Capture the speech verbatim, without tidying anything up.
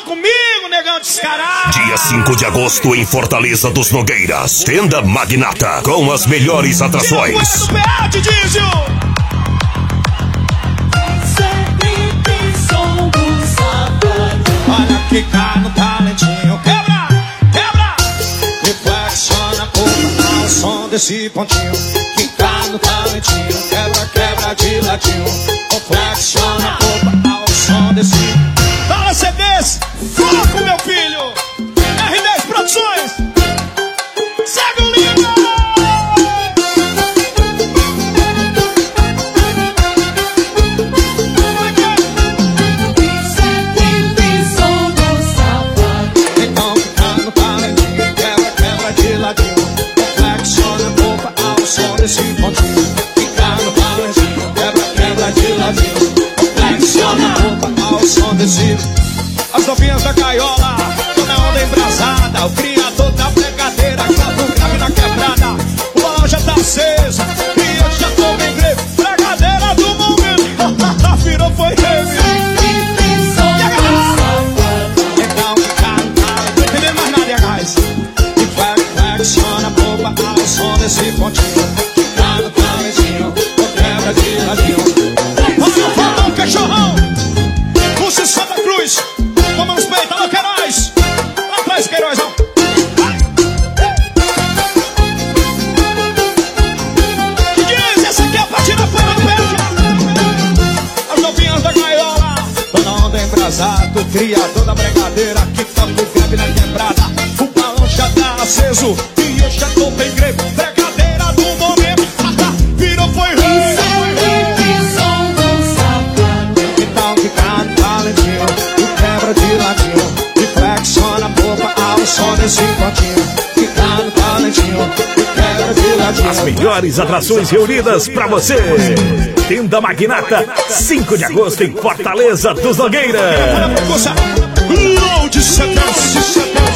comigo, negão descarado. Dia cinco de agosto em Fortaleza dos Nogueiras. Tenda Magnata, com as melhores atrações. Olha que cá no talentinho. Quebra, quebra. Reflexiona a curva ao som desse pontinho. Que cá no talentinho. Quebra, quebra de ladinho. Reflexiona a curva ao som desse. Fala C Ds, foco meu filho. R dez Produções. Segue o lindo. Então fica no talentinho. Quebra, quebra de ladinho. Reflexiona a roupa ao som desse pontinho. Fica no talentinho. Quebra, quebra de ladinho. Reflexiona a roupa ao som desse. As novinhas da gaiola, tô na onda embrasada. O criador da brincadeira, quatro grave na quebrada. O balão já tá aceso e eu já tô bem grave. Brincadeira do momento, virou foi rave. Então fica no cara, não entender mais nada, guys. E flexiona a boba ao som desse pontinho. Fica no talentinho, quebra de ladinho. Olha o fodão, cachorrão, Lúcio Santa Cruz. Vamos nos peitos, alô Queiroz. Lá atrás, Queiroz, não. Que diz? Essa aqui é a partida fora do pé. As novinhas da gaiola, tô na onda embrasada. O criador da brincadeira que toca o grave na quebrada. O balão já tá aceso e eu já tô bem greve. Brincadeira do momento, virou foi rei. Então fica no talentinho. Quebra de ladinho, reflexiona a boca ao som desse pontinho. Fica no talentinho, quebra de ladinho. As melhores atrações reunidas pra você. Tenda Magnata, cinco de agosto em Fortaleza dos Nogueiras. Load setenta e sete.